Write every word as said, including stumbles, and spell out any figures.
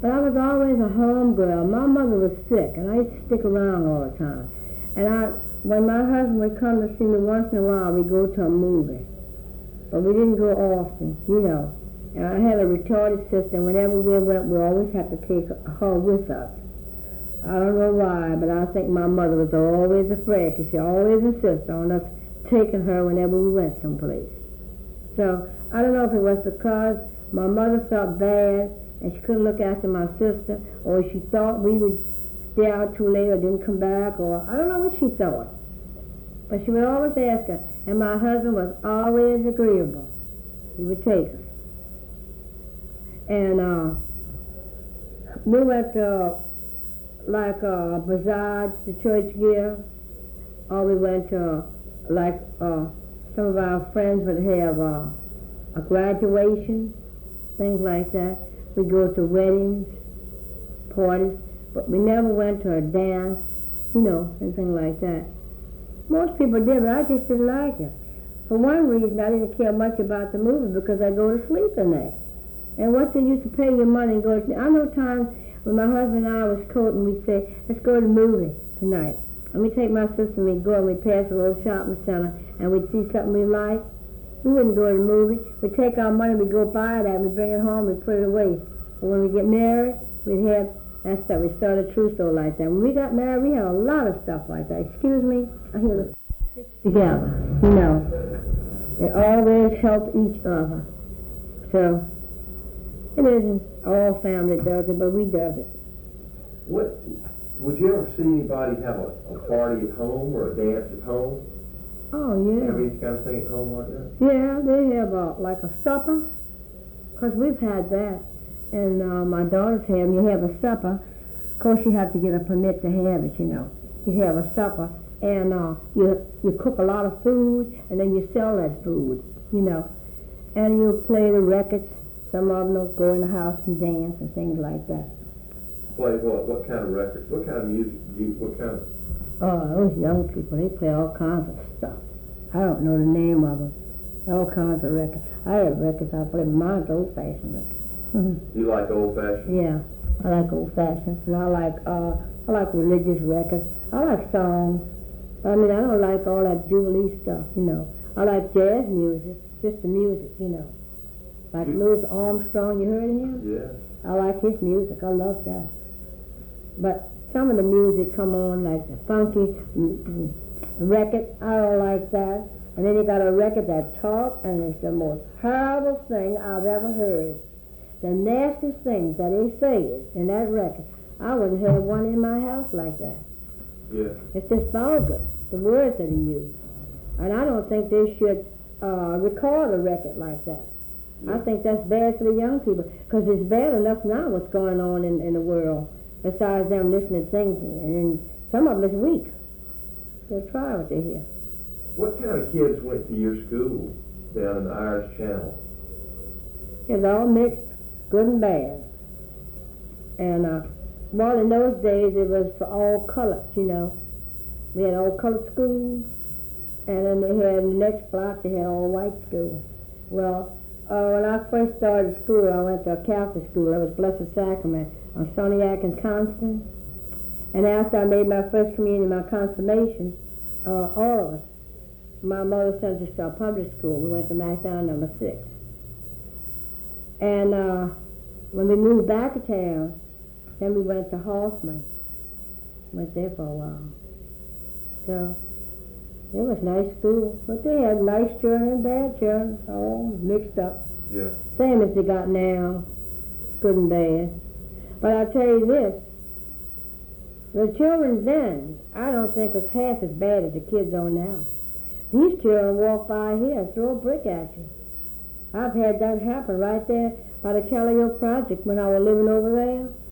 But I was always a home girl. My mother was sick, and I used to stick around all the time. And I, when my husband would come to see me once in a while, we'd go to a movie. But we didn't go often, you know. And I had a retarded sister, and whenever we went, we always had to take her with us. I don't know why, but I think my mother was always afraid, because she always insisted on us taking her whenever we went someplace. So I don't know if it was because my mother felt bad and she couldn't look after my sister, or she thought we would stay out too late or didn't come back, or I don't know what she thought. But she would always ask her, and my husband was always agreeable. He would take us. And uh, we went to like uh, Bazaar, the church give, or we went to like uh, some of our friends would have uh, a graduation, things like that. We go to weddings, parties, but we never went to a dance, you know, anything like that. Most people did, but I just didn't like it. For one reason, I didn't care much about the movie because I go to sleep at night. And what's the use of paying your money and go to sleep? I know times when my husband and I was courting, we'd say, let's go to the movie tonight. And we take my sister and we'd go and we'd pass a little shopping center and we'd see something we liked. We wouldn't go to the movie. We'd take our money, we'd go buy that, we'd bring it home, we'd put it away. But when we get married, we'd have that stuff. We started a trousseau like that. When we got married, we had a lot of stuff like that. Excuse me, I hear the together, you know. They always help each other. So it isn't all family does it, but we does it. What would you ever see anybody have a, a party at home or a dance at home? Oh yeah. Have any kind of thing at home like that? Yeah, they have a, like a supper, cause we've had that, and uh, my daughters have. You have a supper. Of course, you have to get a permit to have it. You know, you have a supper, and uh, you you cook a lot of food, and then you sell that food. You know, and you play the records. Some of them will go in the house and dance and things like that. Play what? What kind of records? What kind of music? You, what kind of? Oh, those young people, they play all kinds of stuff. I don't know the name of them. All kinds of records. I have records I play. Mine's old-fashioned records. You like old-fashioned? Yeah, I like old-fashioned. And I like uh, I like religious records. I like songs. I mean, I don't like all that jubilee stuff, you know. I like jazz music, just the music, you know. Like Louis Armstrong, you heard of him? Yeah. I like his music. I love that. But some of the music come on like the funky record. I don't like that. And then you got a record that talk, and it's the most horrible thing I've ever heard. The nastiest things that they say in that record. I wouldn't have one in my house like that. Yeah. It's just vulgar, the words that he used. And I don't think they should uh, record a record like that. Yeah. I think that's bad for the young people, because it's bad enough now what's going on in, in the world, besides them listening to things, and, and some of them is weak. They'll try what they hear. What kind of kids went to your school down in the Irish Channel? It's all mixed, good and bad. And, uh, well, in those days, it was for all colors, you know. We had all colored schools, and then they had, in the next block, they had all white schools. Well, uh, when I first started school, I went to a Catholic school. That was Blessed Sacrament on Soniac and Constant. And after I made my first communion, my confirmation, uh, all of us, my mother sent us to a public school. We went to McDowell number six. And uh, when we moved back to town, then we went to Hoffman. Went there for a while. So it was nice school, but they had nice children and bad children, all mixed up. Yeah. Same as they got now, good and bad. But I'll tell you this, the children then, I don't think was half as bad as the kids are now. These children walk by here and throw a brick at you. I've had that happen right there by the Calliope Project when I was living over there.